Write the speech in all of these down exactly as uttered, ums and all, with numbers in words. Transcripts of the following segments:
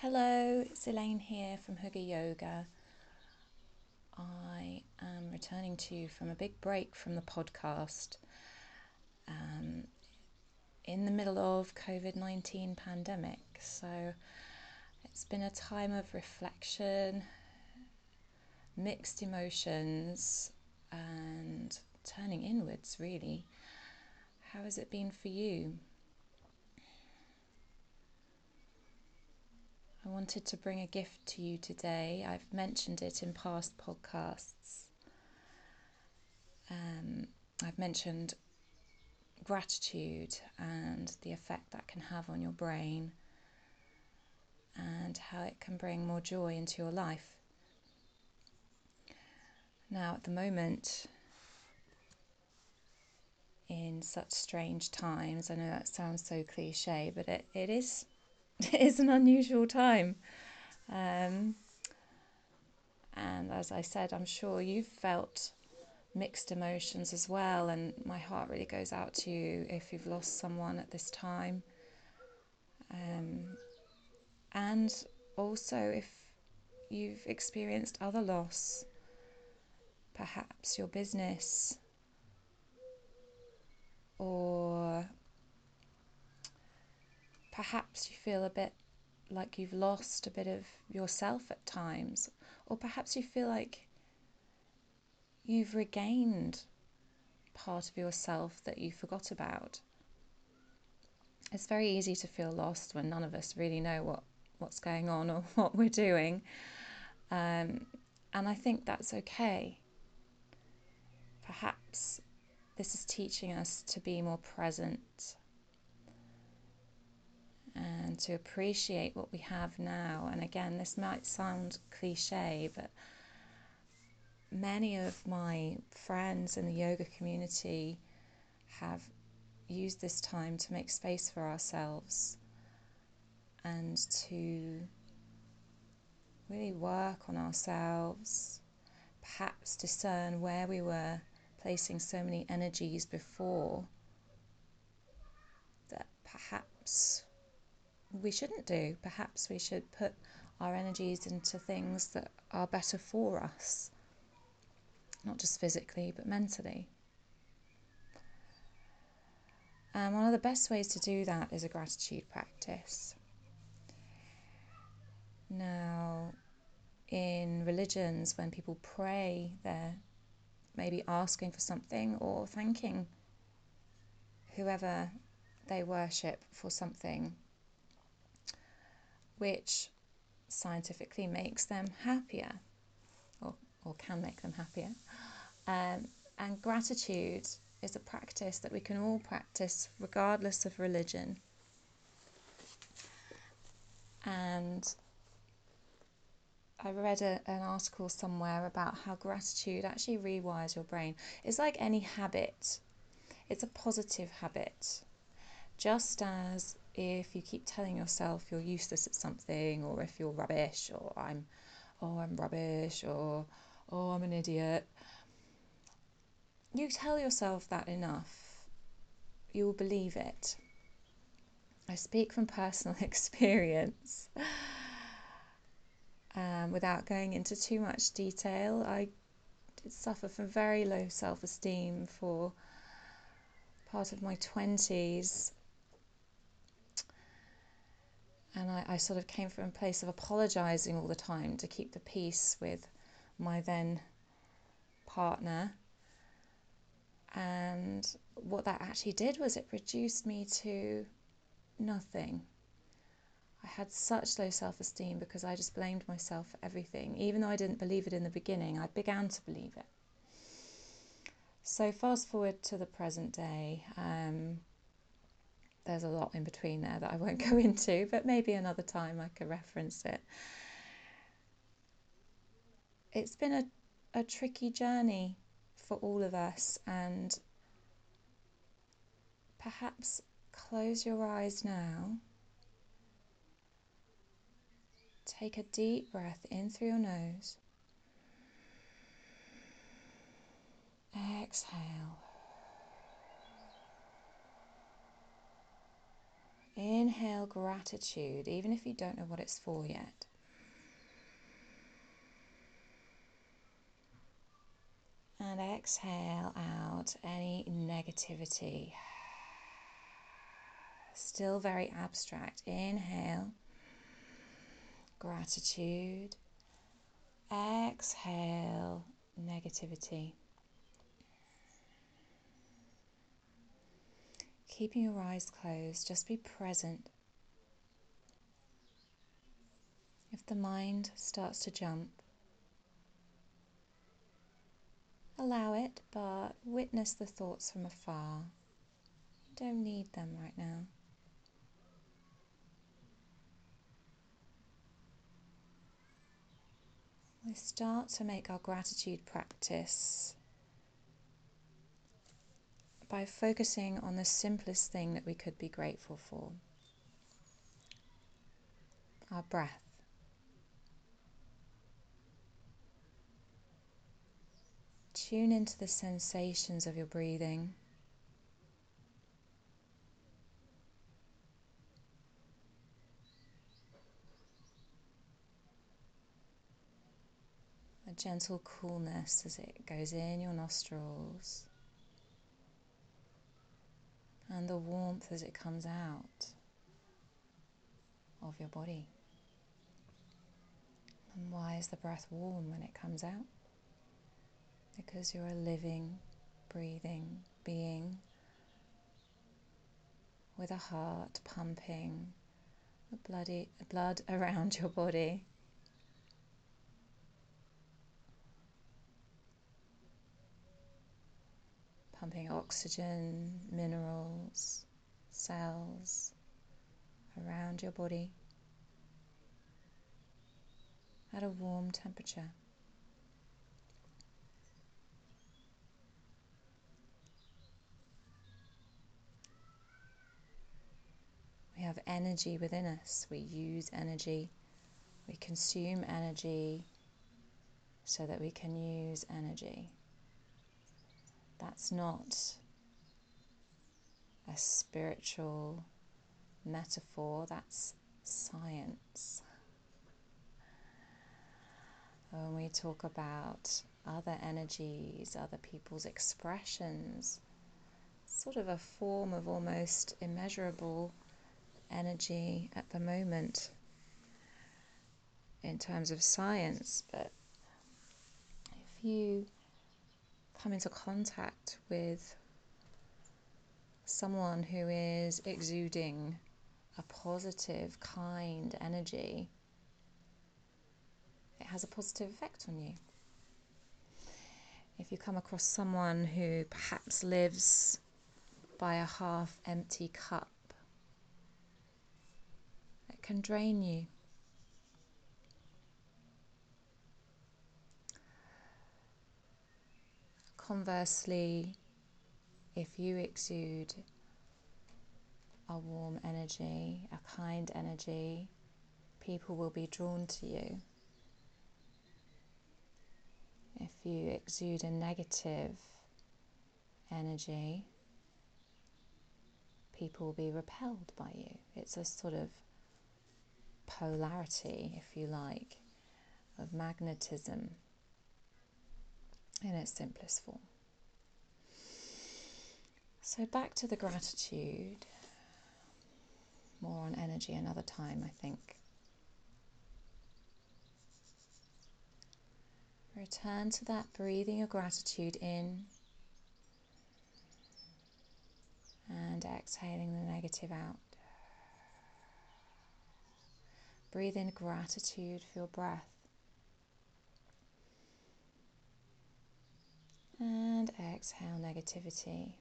Hello, it's Elaine here from Hygge Yoga. I am returning to you from a big break from the podcast um, in the middle of COVID nineteen pandemic. So it's been a time of reflection, mixed emotions, and turning inwards, really. How has it been for you? I wanted to bring a gift to you today. I've mentioned it in past podcasts. Um, I've mentioned gratitude and the effect that can have on your brain and how it can bring more joy into your life. Now, at the moment, in such strange times, I know that sounds so cliche, but it, it is it is an unusual time. Um, and as I said, I'm sure you've felt mixed emotions as well, and my heart really goes out to you if you've lost someone at this time. Um, and also if you've experienced other loss, perhaps your business, or perhaps you feel a bit like you've lost a bit of yourself at times, or perhaps you feel like you've regained part of yourself that you forgot about. It's very easy to feel lost when none of us really know what, what's going on or what we're doing. Um, and I think that's okay. Perhaps this is teaching us to be more present and to appreciate what we have now. And again, this might sound cliche, but many of my friends in the yoga community have used this time to make space for ourselves and to really work on ourselves, perhaps discern where we were placing so many energies before that perhaps we shouldn't do. Perhaps we should put our energies into things that are better for us, not just physically but mentally. And one of the best ways to do that is a gratitude practice. Now, in religions, when people pray, they're maybe asking for something or thanking whoever they worship for something which scientifically makes them happier, or, or can make them happier. Um, and gratitude is a practice that we can all practice regardless of religion. And I read a, an article somewhere about how gratitude actually rewires your brain. It's like any habit. It's a positive habit. Just as if you keep telling yourself you're useless at something, or if you're rubbish, or I'm, oh, I'm rubbish, or, oh, I'm an idiot. You tell yourself that enough, you will believe it. I speak from personal experience. Um, without going into too much detail, I did suffer from very low self-esteem for part of my twenties. And I, I sort of came from a place of apologising all the time to keep the peace with my then partner. And what that actually did was it reduced me to nothing. I had such low self-esteem because I just blamed myself for everything. Even though I didn't believe it in the beginning, I began to believe it. So fast forward to the present day. Um, there's a lot in between there that I won't go into, but maybe another time I could reference it. It's been a, a tricky journey for all of us, and perhaps close your eyes now. Take a deep breath in through your nose. Exhale. Inhale gratitude, even if you don't know what it's for yet. And exhale out any negativity. Still very abstract. Inhale, gratitude. Exhale, negativity. Keeping your eyes closed, just be present. If the mind starts to jump, allow it, but witness the thoughts from afar. You don't need them right now. We start to make our gratitude practice by focusing on the simplest thing that we could be grateful for. Our breath. Tune into the sensations of your breathing. A gentle coolness as it goes in your nostrils, and the warmth as it comes out of your body. And why is the breath warm when it comes out? Because you're a living, breathing being with a heart pumping the bloody blood around your body. Pumping oxygen, minerals, cells around your body at a warm temperature. We have energy within us. We use energy. We consume energy so that we can use energy. That's not a spiritual metaphor, that's science. When we talk about other energies, other people's expressions, sort of a form of almost immeasurable energy at the moment in terms of science, but if you come into contact with someone who is exuding a positive, kind energy, it has a positive effect on you. If you come across someone who perhaps lives by a half-empty cup, it can drain you. Conversely, if you exude a warm energy, a kind energy, people will be drawn to you. If you exude a negative energy, people will be repelled by you. It's a sort of polarity, if you like, of magnetism in its simplest form. So back to the gratitude, more on energy another time, I think. Return to that breathing of gratitude in and exhaling the negative out. Breathe in gratitude for your breath and exhale negativity.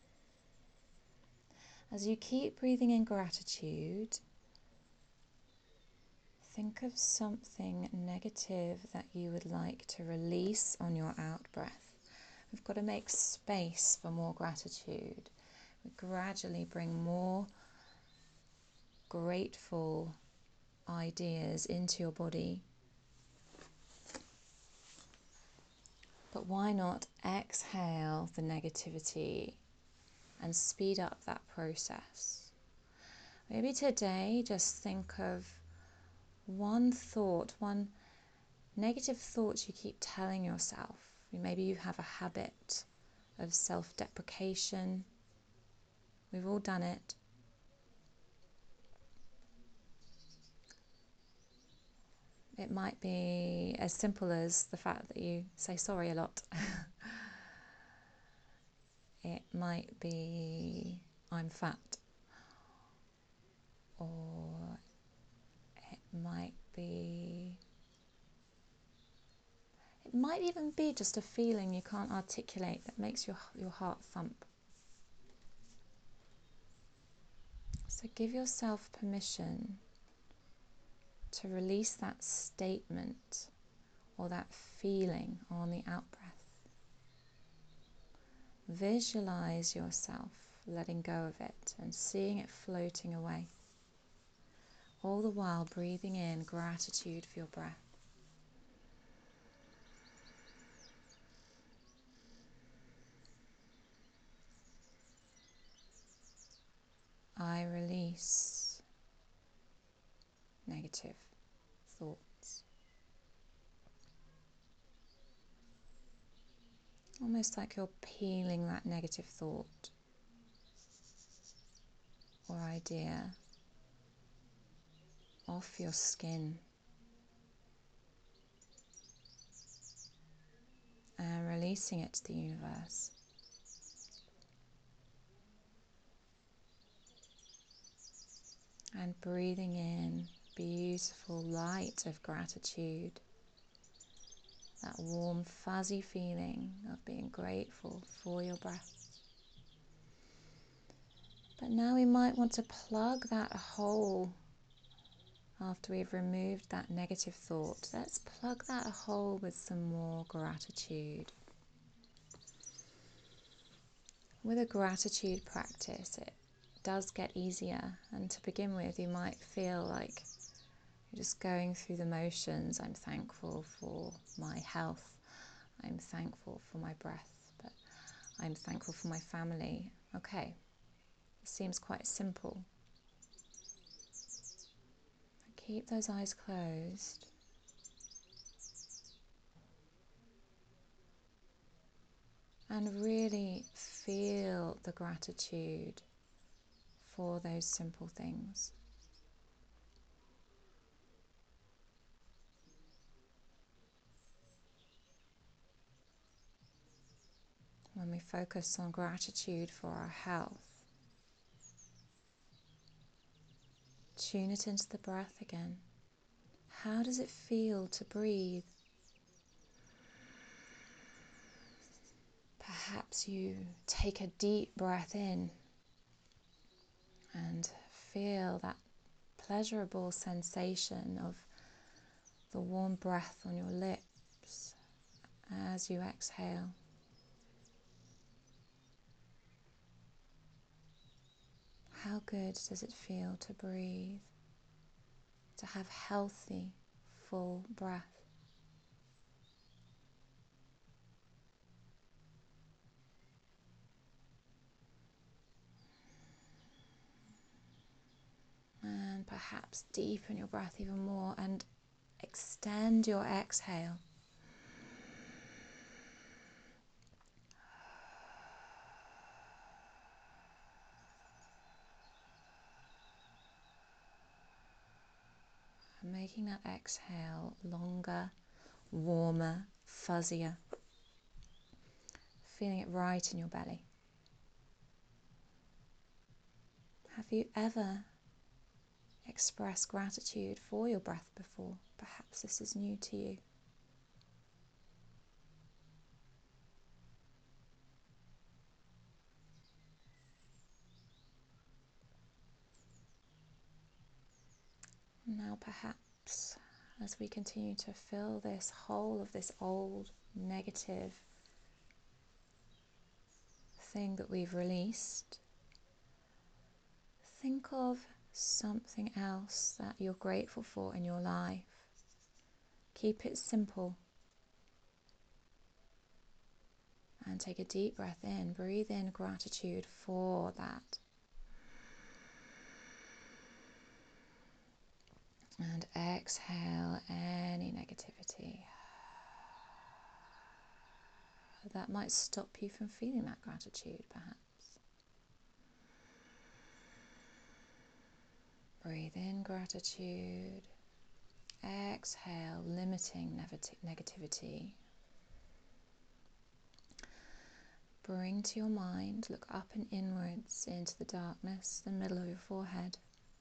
As you keep breathing in gratitude, think of something negative that you would like to release on your out breath. We've got to make space for more gratitude. We gradually bring more grateful ideas into your body. But why not exhale the negativity and speed up that process? Maybe today just think of one thought, one negative thought you keep telling yourself. Maybe you have a habit of self-deprecation. We've all done it. It might be as simple as the fact that you say sorry a lot. It might be I'm fat. Or it might be, it might even be just a feeling you can't articulate that makes your, your heart thump. So give yourself permission to release that statement or that feeling on the out-breath. Visualize yourself letting go of it and seeing it floating away. All the while breathing in gratitude for your breath. I release negative thoughts. Almost like you're peeling that negative thought or idea off your skin and releasing it to the universe. And breathing in beautiful light of gratitude, that warm fuzzy feeling of being grateful for your breath. But now we might want to plug that hole. After we've removed that negative thought, let's plug that hole with some more gratitude. With a gratitude practice, it does get easier, and to begin with you might feel like you're just going through the motions. I'm thankful for my health, I'm thankful for my breath, but I'm thankful for my family. Okay, it seems quite simple. Keep those eyes closed. And really feel the gratitude for those simple things. When we focus on gratitude for our health, tune it into the breath again. How does it feel to breathe? Perhaps you take a deep breath in and feel that pleasurable sensation of the warm breath on your lips as you exhale. How good does it feel to breathe, to have healthy, full breath? And perhaps deepen your breath even more and extend your exhale. And making that exhale longer, warmer, fuzzier. Feeling it right in your belly. Have you ever expressed gratitude for your breath before? Perhaps this is new to you. Now perhaps as we continue to fill this hole of this old negative thing that we've released, think of something else that you're grateful for in your life. Keep it simple. And take a deep breath in. Breathe in gratitude for that. And exhale any negativity that might stop you from feeling that gratitude, perhaps. Breathe in gratitude. Exhale, limiting negativity. Bring to your mind, look up and inwards into the darkness, the middle of your forehead.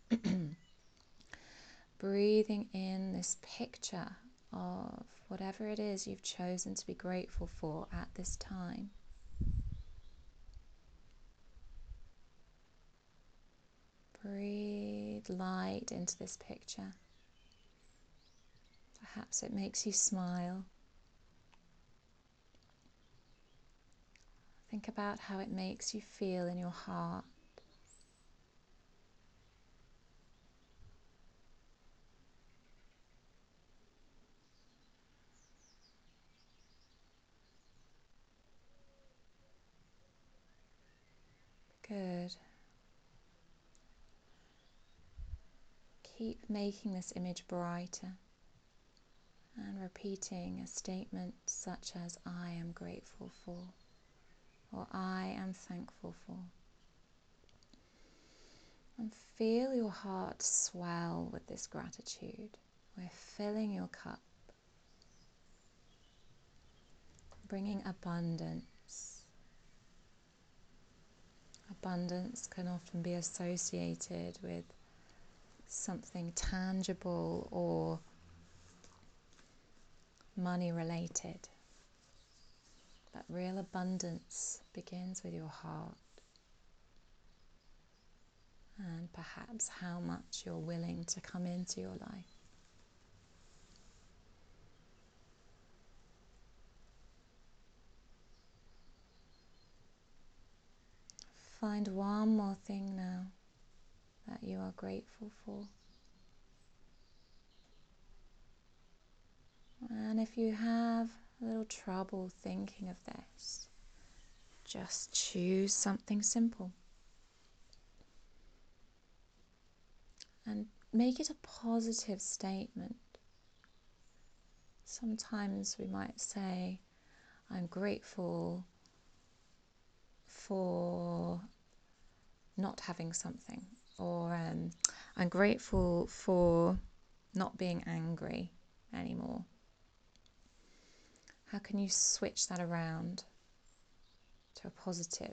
Breathing in this picture of whatever it is you've chosen to be grateful for at this time. Breathe light into this picture. Perhaps it makes you smile. Think about how it makes you feel in your heart. Good. Keep making this image brighter and repeating a statement such as I am grateful for, or I am thankful for. And feel your heart swell with this gratitude. We're filling your cup, bringing abundance. Abundance can often be associated with something tangible or money related. But real abundance begins with your heart and perhaps how much you're willing to come into your life. Find one more thing now that you are grateful for. And if you have a little trouble thinking of this, just choose something simple and make it a positive statement. Sometimes we might say, I'm grateful for not having something, or um, I'm grateful for not being angry anymore. How can you switch that around to a positive?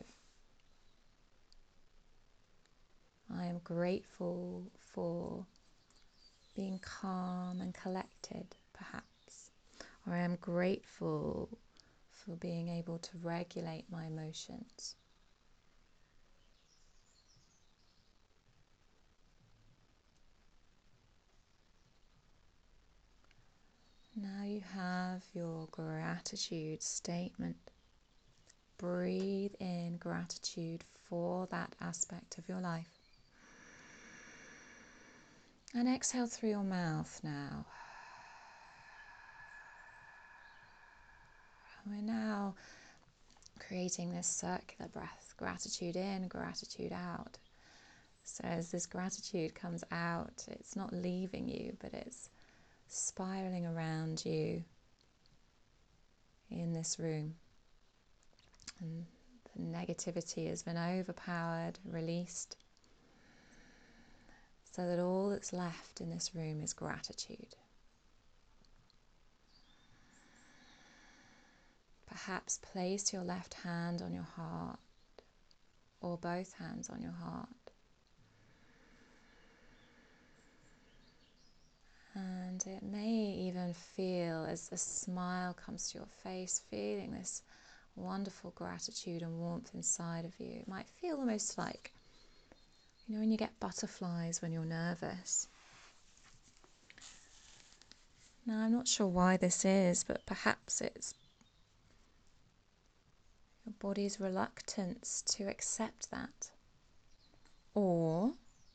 I am grateful for being calm and collected, perhaps. Or I am grateful for being able to regulate my emotions. Now you have your gratitude statement. Breathe in gratitude for that aspect of your life. And exhale through your mouth now. We're now creating this circular breath. Gratitude in, gratitude out. So as this gratitude comes out, it's not leaving you, but it's spiraling around you in this room. And the negativity has been overpowered, released, so that all that's left in this room is gratitude. Perhaps place your left hand on your heart, or both hands on your heart. And it may even feel as a smile comes to your face, feeling this wonderful gratitude and warmth inside of you. It might feel almost like, you know, when you get butterflies when you're nervous. Now, I'm not sure why this is, but perhaps it's your body's reluctance to accept that. Or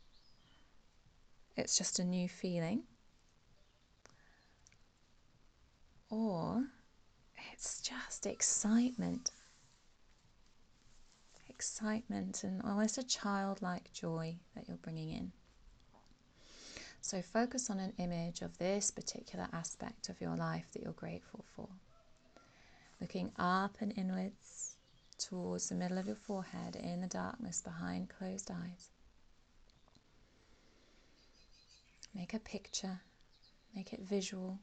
it's just a new feeling. Or it's just excitement. Excitement and almost a childlike joy that you're bringing in. So focus on an image of this particular aspect of your life that you're grateful for. Looking up and inwards towards the middle of your forehead in the darkness behind closed eyes. Make a picture, make it visual.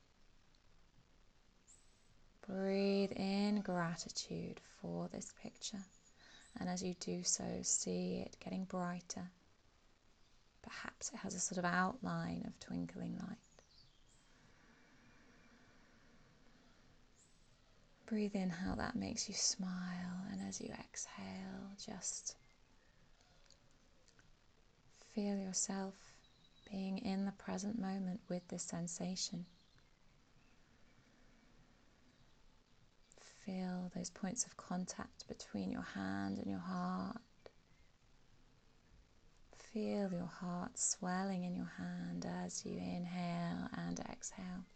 Breathe in gratitude for this picture, and as you do so, see it getting brighter. Perhaps it has a sort of outline of twinkling light. Breathe in how that makes you smile, and as you exhale, just feel yourself being in the present moment with this sensation. Feel those points of contact between your hand and your heart. Feel your heart swelling in your hand as you inhale and exhale.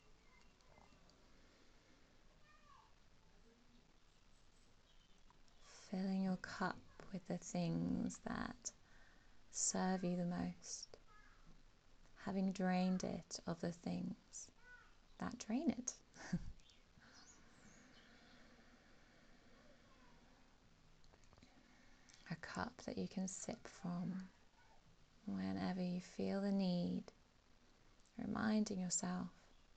Filling your cup with the things that serve you the most, having drained it of the things that drain it. A cup that you can sip from whenever you feel the need, reminding yourself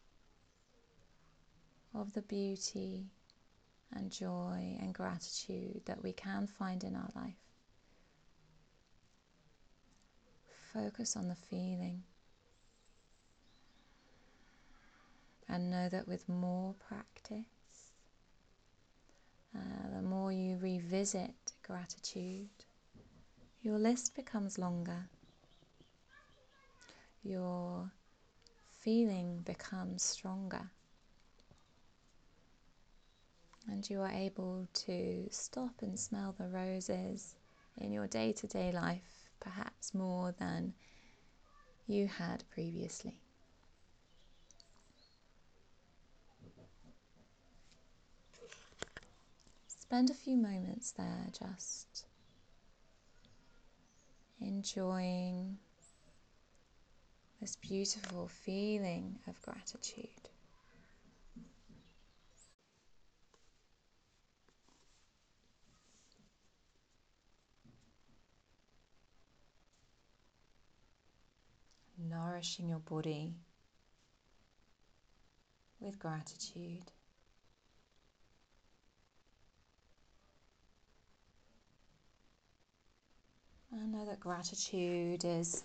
of the beauty and joy and gratitude that we can find in our life. Focus on the feeling and know that with more practice, uh, the more you revisit gratitude, your list becomes longer. Your feeling becomes stronger. And you are able to stop and smell the roses in your day-to-day life, perhaps more than you had previously. Spend a few moments there just enjoying this beautiful feeling of gratitude. Nourishing your body with gratitude. I know that gratitude is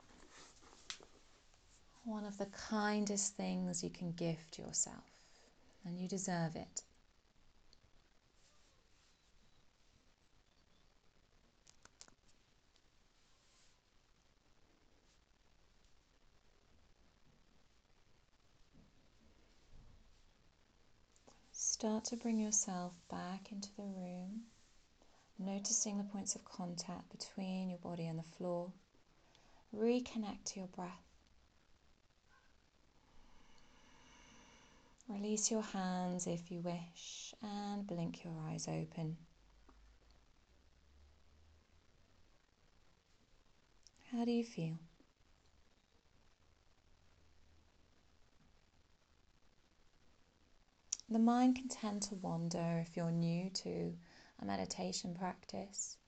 one of the kindest things you can gift yourself, and you deserve it. Start to bring yourself back into the room, noticing the points of contact between your body and the floor. Reconnect to your breath. Release your hands if you wish and blink your eyes open. How do you feel? The mind can tend to wander if you're new to a meditation practice,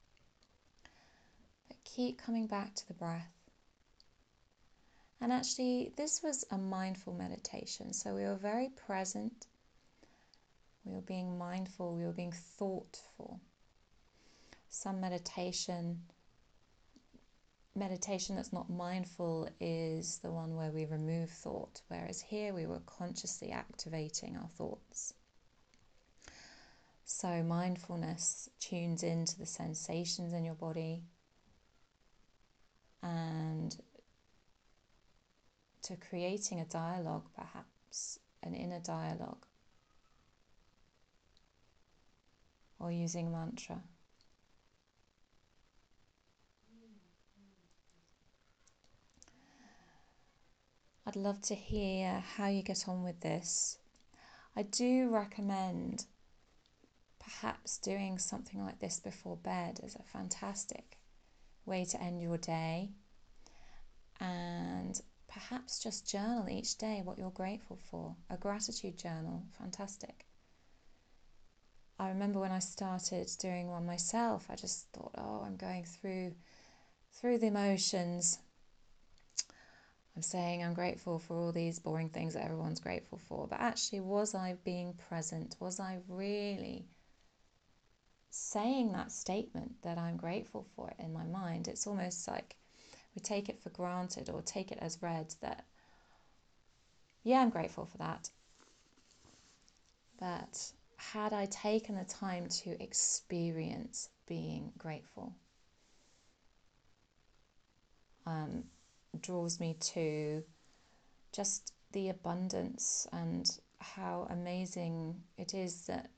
but keep coming back to the breath. And actually, this was a mindful meditation, so we were very present, we were being mindful, we were being thoughtful. Some meditation Meditation that's not mindful is the one where we remove thought, whereas here we were consciously activating our thoughts. So mindfulness tunes into the sensations in your body and to creating a dialogue, perhaps an inner dialogue, or using mantra. I'd love to hear how you get on with this. I do recommend perhaps doing something like this before bed as a fantastic way to end your day. and perhaps just journal each day what you're grateful for. A gratitude journal, fantastic. I remember when I started doing one myself, I just thought, oh, I'm going through through the emotions. I'm saying I'm grateful for all these boring things that everyone's grateful for. But actually, was I being present? Was I really saying that statement that I'm grateful for it in my mind? It's almost like we take it for granted or take it as read that, yeah, I'm grateful for that. But had I taken the time to experience being grateful, um, draws me to just the abundance and how amazing it is that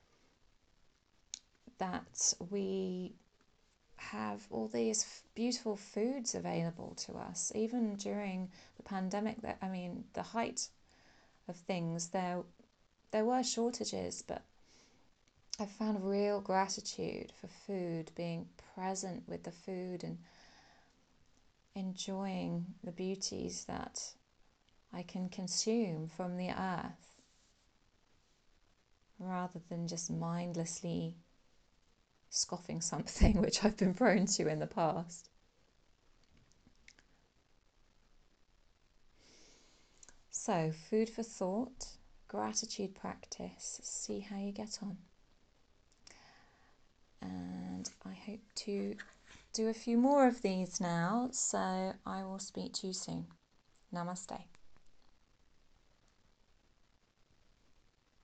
that we have all these beautiful foods available to us, even during the pandemic. That I mean, the height of things, there there were shortages, but I found real gratitude for food, being present with the food and enjoying the beauties that I can consume from the earth, rather than just mindlessly scoffing something, which I've been prone to in the past. So, food for thought, gratitude practice, see how you get on. And I hope to do a few more of these now, so I will speak to you soon. Namaste.